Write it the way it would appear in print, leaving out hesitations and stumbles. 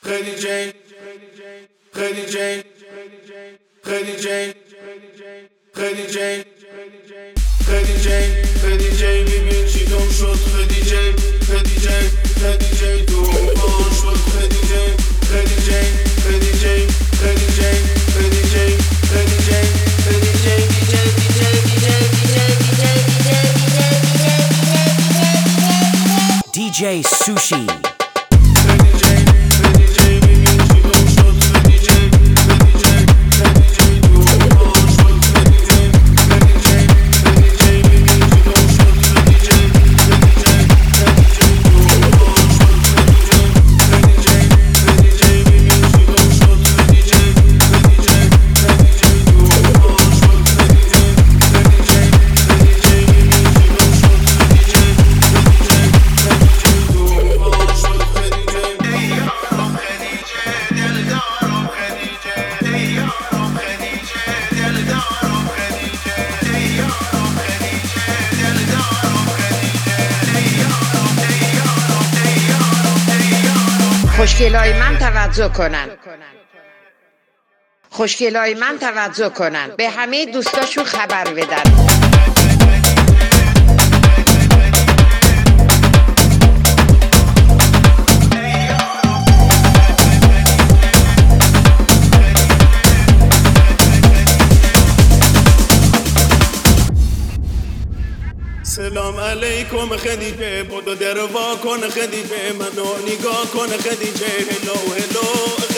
خدیجه خدیجه خدیجه خدیجه خدیجه خدیجه ببین چی گم شد خدیجه خدیجه خدیجه طوفان شد خدیجه خدیجه خدیجه خدیجه خدیجه خدیجه DJ Sushi. خوشگلای من توجه کنن، خوشگلای من توجه کنن، به همه دوستاشون خبر بدن. سلام علیکم خدیجه، بدو در وا کن خدیجه، منو نگاه کن خدیجه. هلو هلو